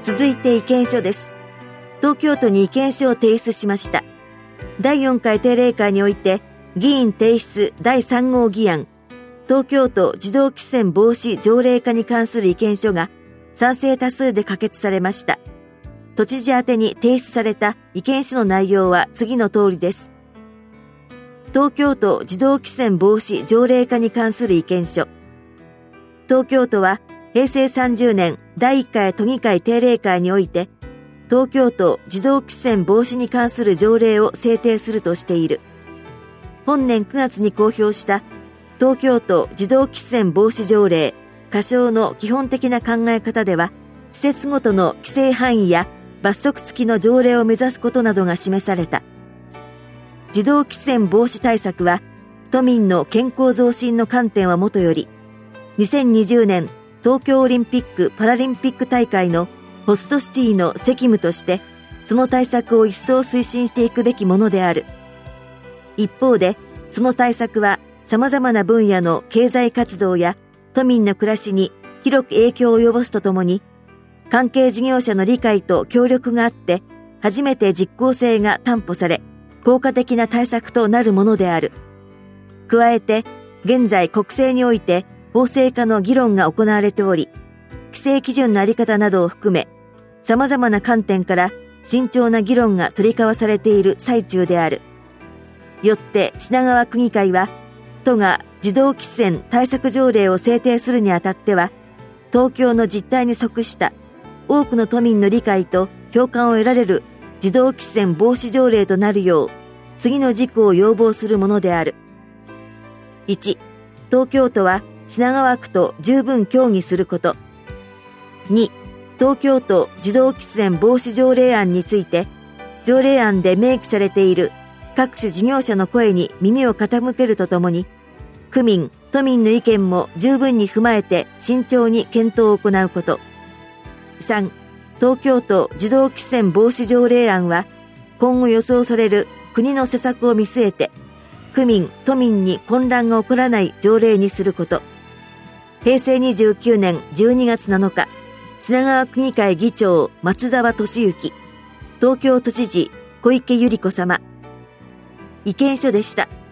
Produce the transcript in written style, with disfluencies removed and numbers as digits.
続いて意見書です。東京都に意見書を提出しました。第4回定例会において、議員提出第3号議案、東京都児童喫煙防止条例化に関する意見書が賛成多数で可決されました。都知事宛てに提出された意見書の内容は次の通りです。東京都児童喫煙防止条例化に関する意見書。東京都は平成30年第1回都議会定例会において、東京都児童喫煙防止に関する条例を制定するとしている。本年9月に公表した東京都児童喫煙防止条例仮称の基本的な考え方では、施設ごとの規制範囲や罰則付きの条例を目指すことなどが示された。児童喫煙防止対策は、都民の健康増進の観点はもとより、2020年東京オリンピック・パラリンピック大会のホストシティの責務として、その対策を一層推進していくべきものである。一方で、その対策は様々な分野の経済活動や都民の暮らしに広く影響を及ぼすとともに、関係事業者の理解と協力があって、初めて実効性が担保され、効果的な対策となるものである。加えて、現在国政において法制化の議論が行われており、規制基準のあり方などを含め、様々な観点から慎重な議論が取り交わされている最中である。よって品川区議会は、都が児童喫煙対策条例を制定するにあたっては、東京の実態に即した多くの都民の理解と共感を得られる児童喫煙防止条例となるよう、次の事項を要望するものである。1、東京都は品川区と十分協議すること。2、東京都児童喫煙防止条例案について、条例案で明記されている各種事業者の声に耳を傾けるとともに、区民、都民の意見も十分に踏まえて慎重に検討を行うこと。3、東京都児童喫煙防止条例案は、今後予想される国の施策を見据えて、区民、都民に混乱が起こらない条例にすること。平成29年12月7日、品川区議会議長松沢俊之、東京都知事小池百合子様。意見書でした。